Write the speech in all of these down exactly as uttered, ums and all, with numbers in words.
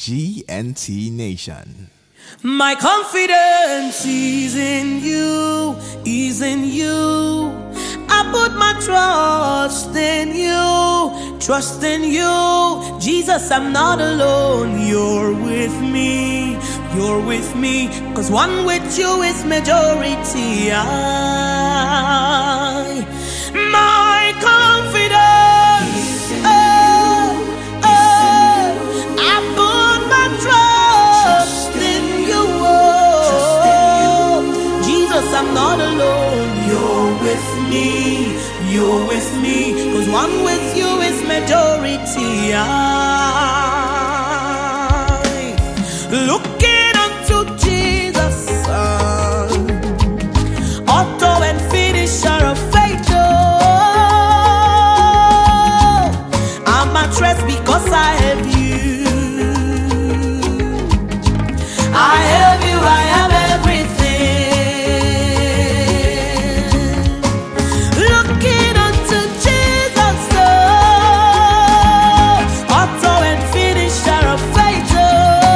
G N T Nation. My confidence is in you, is in you. I put my trust in you, trust in you. Jesus, I'm not alone. You're with me, you're with me. Cause one with you is majority. I, my confidence, oh, oh, I put my trust in you. Oh, Jesus, I'm not alone. You're with me, you're with me. Cause one with you is majority. I, looking unto Jesus, uh, author and finisher of faith. Oh, I'm at rest because I have you. I have you, I have everything. Looking unto Jesus, oh, author and finisher of faith. Oh,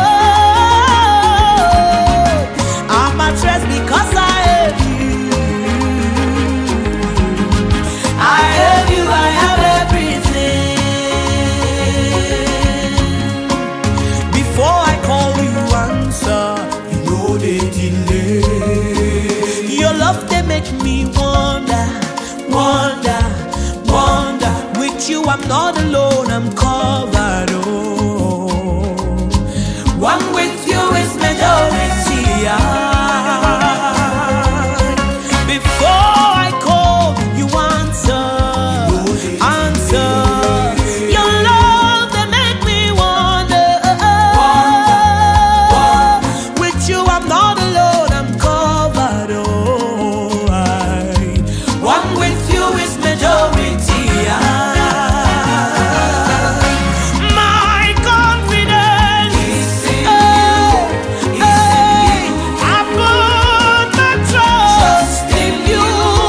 I'm at rest because I have you. I have you, I have everything. Before I call you answer, you know they delay. Your love, they make me wonder, wonder, wonder. With you I'm not alone, I'm covered. Oh, one with you is majority. I, before I call you answer, answer. Your love, they make me wonder. With you I'm not alone, I'm covered. Oh, I, one with you is majority. I, my confidence, oh, hey, I put my trust in you.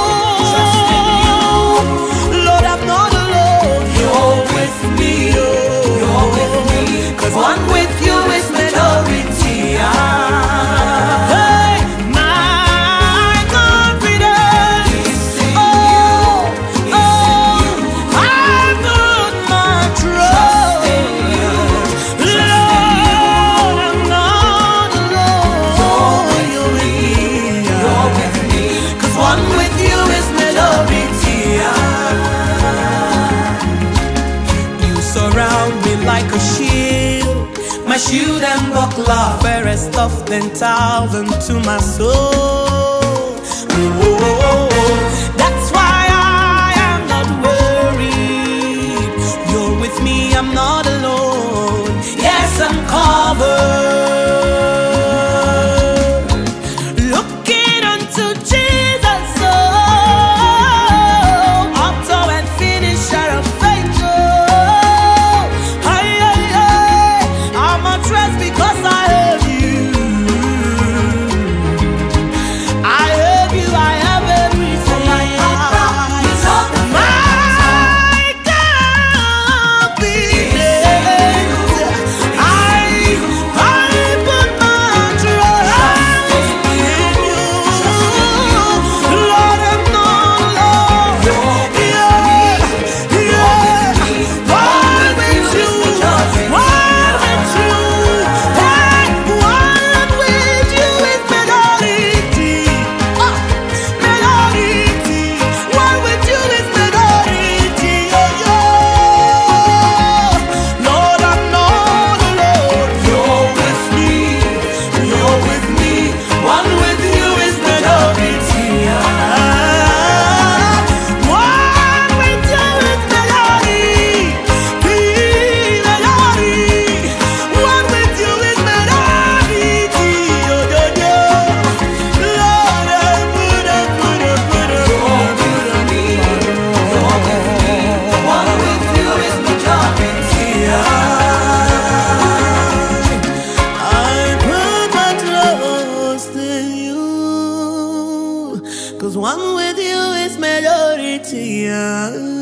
Lord, I'm not alone. You're with me. You're with me. Cause one with you is majority. I, hey, my confidence, oh, oh, I put my trust in you. Lord, I'm not alone. You're with me. You're with me. Cause one with you is majority. You surround me like a shield, my shield and buckler, fairest of ten thousand to my soul. Oh, that's why I am not worried. You're with me, I'm not alone. Yes, I'm covered. Looking unto Jesus, oh, author and finisher of faith. Oh, hey, hey, hey, I'm at rest because I have you. I have you, I have everything. My confidence, I, I put my trust in you. Lord, I'm not alone. Yeah, yeah. One with you, one with you. Hey, one with you is majority. Oh, majority. One with you is majority. Oh, yeah. Lord, I'm not alone. You're with me. You're with me. One with you is majority. Ah, one with you is majority. Be majority. One with you is majority. Oh, yeah, yeah. Lord, I put up, put up, put up. You're with me. You're with me. One with you is majority. I put my trust in you. Cause one with you is majority.